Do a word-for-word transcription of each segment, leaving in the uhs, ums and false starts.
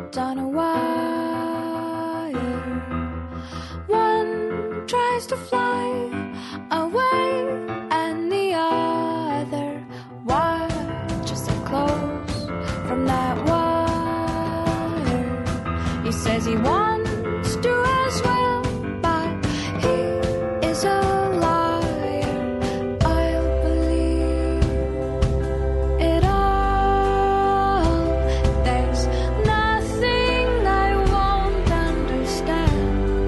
on a wire. One tries to fly away, and the other watches it close from that wire. He says he wants to as well, but he is a liar. I'll believe it all. There's nothing I won't understand.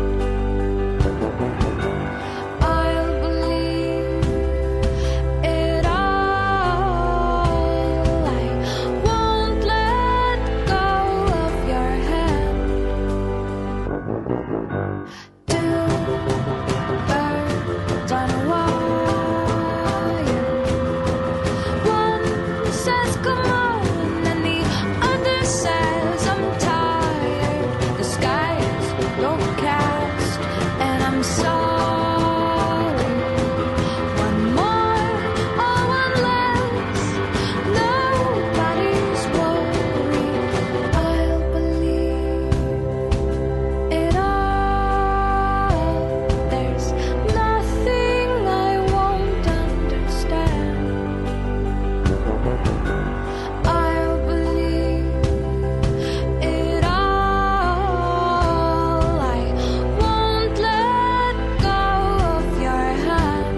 I'll believe it all. I won't let go of your hand. Two birds on a wire. One says come on, and the other says I'm tired. The sky's overcast, and I'm sorry. One more or one less, nobody's worried. I'll believe it all. There's nothing I won't understand. I'll believe it all. I won't let go of your hand.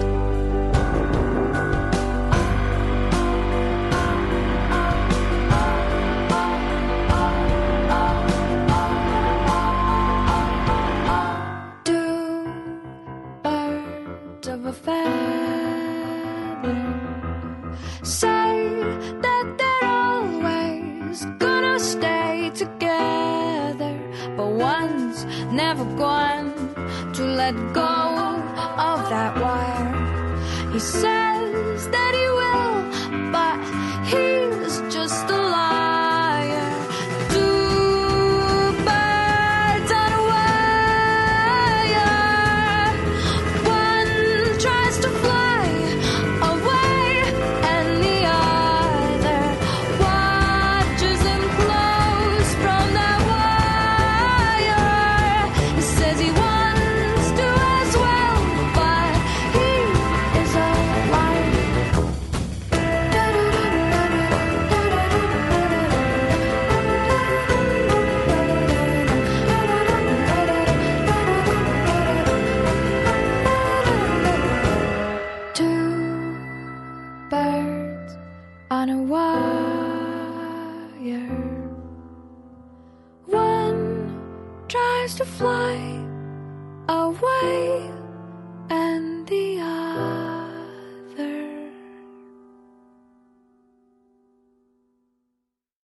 Two birds of a feather say that they're always gonna stay together, but one's never going to let go of that wire. He says that he will, but he's just a liar. Two birds on a wire. One tries to fly away, and the other watches him close from that wire. He says he wants to as well, but he is a liar. Two birds on a wire. One tries to fly away,